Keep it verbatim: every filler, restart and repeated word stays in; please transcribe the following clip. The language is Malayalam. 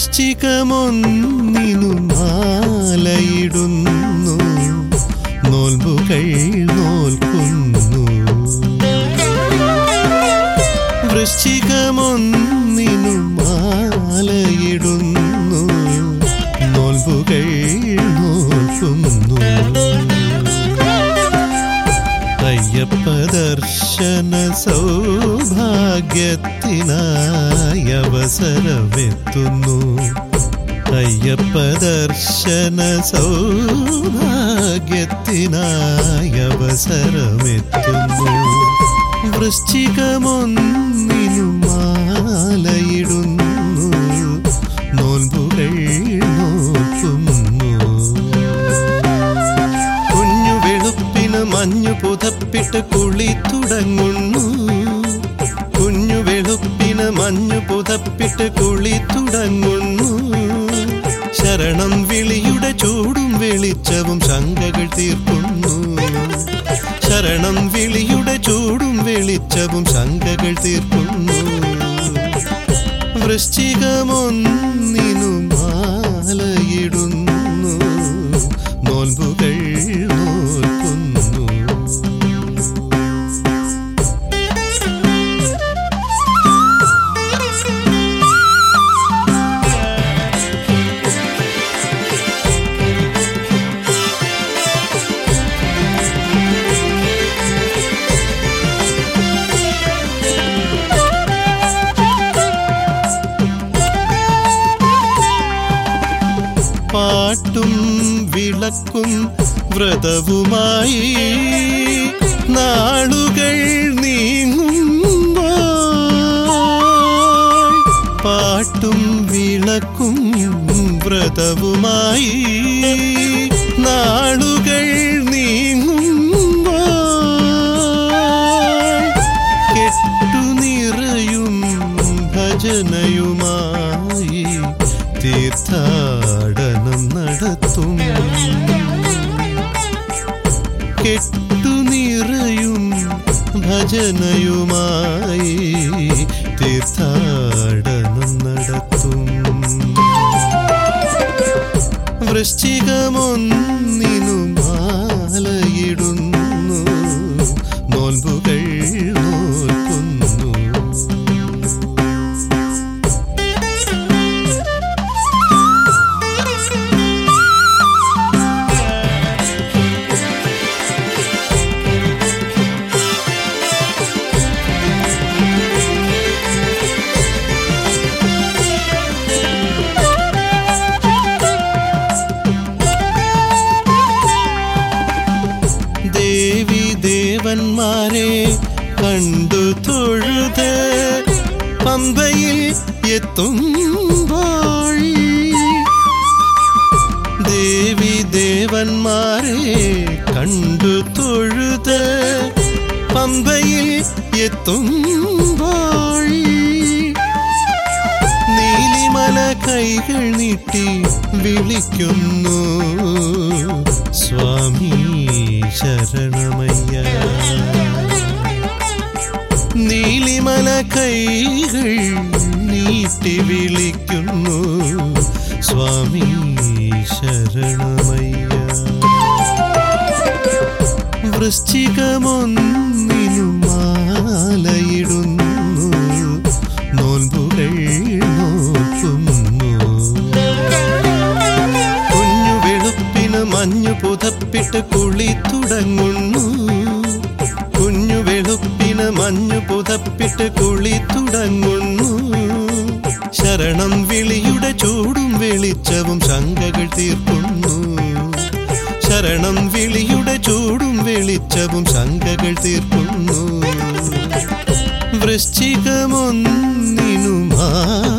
വൃശ്ചികമൊന്നിനു മാലയിടുന്നു, നോൽമ്പുകൾ നോൽക്കുന്നു. വൃശ്ചികമൊന്നിനു മാലയിടുന്നു, നോൽമ്പുകൾ നോൽക്കുന്നു. അയ്യപ്പ ദർശന സൗഭാഗ്യത്തിനായി അവസരമെത്തുന്നു. അയ്യപ്പ ദർശന സൗഭാഗ്യത്തിനായി അവസരമെത്തുന്നു. വൃശ്ചികമൊന്നിനു മാലയിടുന്നു, നോൽമ്പുകൾ നോൽക്കുന്നു. കുഞ്ഞു വെളുപ്പിന് മഞ്ഞു പുതപ്പിട്ട് കുളി തുടങ്ങുന്നു. കുഞ്ഞു വെളുപ്പിന് മഞ്ഞു പുതപ്പിട്ട് കുളി തുടങ്ങുന്നു. ശരണം വിളിയുടെ ചൂടും വെളിച്ചവും ശങ്കകൾ തീർക്കുന്നു. ശരണം വിളിയുടെ ചൂടും വെളിച്ചവും ശങ്കകൾ തീർക്കുന്നു. വൃശ്ചികമൊന്നിനു മാലയിടുന്നു, നോൽമ്പുകൾ നോൽക്കുന്നു. പാട്ടും വിളക്കും വ്രതവുമായി നാളുകൾ നീങ്ങുമ്പോൾ, പാട്ടും വിളക്കും വ്രതവുമായി നാളുകൾ നീങ്ങുമ്പോൾ, കെട്ടുനിറയും ഭജനയുമായി തീർത്ഥാടനം നടത്തും. കെട്ടുനിറയും ഭജനയുമായി തീർത്ഥാടനം നടത്തും. വൃശ്ചികമൊന്നിനു മാലയിടുന്നു, നോൽമ്പുകൾ നോൽക്കുന്നു. ദേവി ദേവന്മാരെ കണ്ടു തൊഴുത് പമ്പയിൽ എത്തുമ്പോൾ, ദേവി ദേവന്മാരെ കണ്ടു തൊഴുത് പമ്പയിൽ എത്തുമ്പോൾ, നീലിമല കൈകൾ നീട്ടി വിളിക്കുന്നു, സ്വാമി ശരണമയ്യ. നീലിമല കൈകൾ നീട്ടി വിളിക്കുന്നു, സ്വാമി ശരണമയ്യ. വൃശ്ചികമൊന്നിനു മാലയിടുന്നു, നോൽമ്പുകൾ നോൽക്കുന്നു. കുഞ്ഞു വെളുപ്പിന് മഞ്ഞു പുതപ്പിട്ട് കുളി തുടങ്ങുന്നു. കുഞ്ഞു വെളുപ്പിന് മഞ്ഞു പുതപ്പിട്ട് കുളി തുടങ്ങുന്നു. ശരണം വിളിയുടെ ചൂടും വെളിച്ചവും ശങ്കകൾ തീർക്കുന്നു. ശരണം വിളിയുടെ ചൂടും വെളിച്ചവും ശങ്കകൾ തീർക്കുന്നു. വൃശ്ചികമൊന്നിനു മാ